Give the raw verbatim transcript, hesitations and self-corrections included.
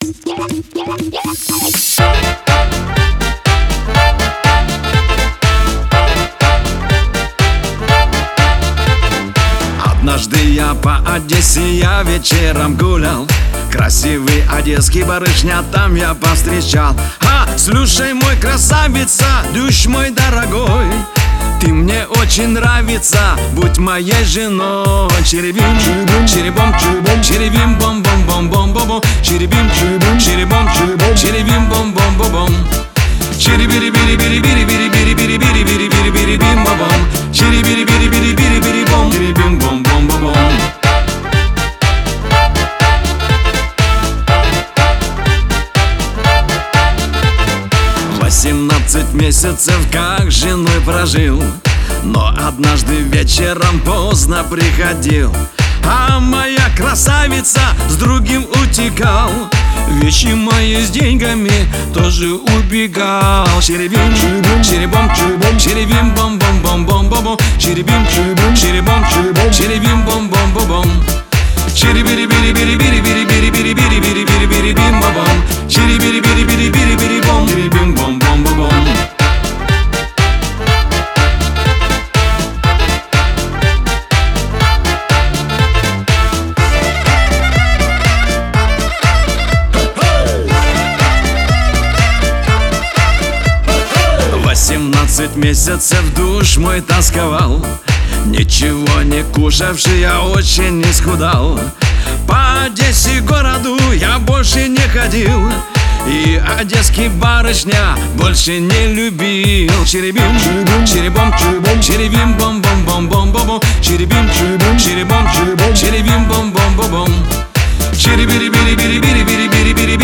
Однажды я по Одессе, я вечером гулял. Красивый одесский барышня там я повстречал. А, слушай, мой красавица, душь мой дорогой, ты мне очень нравится, будь моей женой. Черебим, черебом, черебим, бом, бом, бом, бом, бом, бом, черебим, черебом, черебим, бом, бом, бом, бом, черебири, бири, бири, бири, бири, бири, бири, бири, бири, бири, бири, бим, бом, бом, черебири, бири, бири, бири, бири, бом, черебим, бом, бом, бом, бом. Восемнадцать месяцев как с женой прожил, но однажды вечером поздно приходил, а моя красавица с другим утекал. Вещи мои с деньгами тоже убегал. Черебим, черебом, черебим, бом, бом, бом, бом, бом, бом, черебим, черебом, черебим, бом, бом, бом, бом, черебири, бири, бири, бири, бири, бири, бири, бири, бири, бири, бири, бим, бом, бом, черебири, бири, бири, бири, бири, бом, черебим, бом, бом, бом, бом. Восемнадцать месяцев душ мой тосковал, ничего не кушавший, я очень исхудал. По Одессе городу я больше не ходил, и одесский барышня больше не любил. Черебим, черебом, черебим, бом, бом, бом, бом, бом, бом, черебим, черебом, черебим, бом, бом, бом, бом, черебири, бири, бири, бири, бири, бири, бири,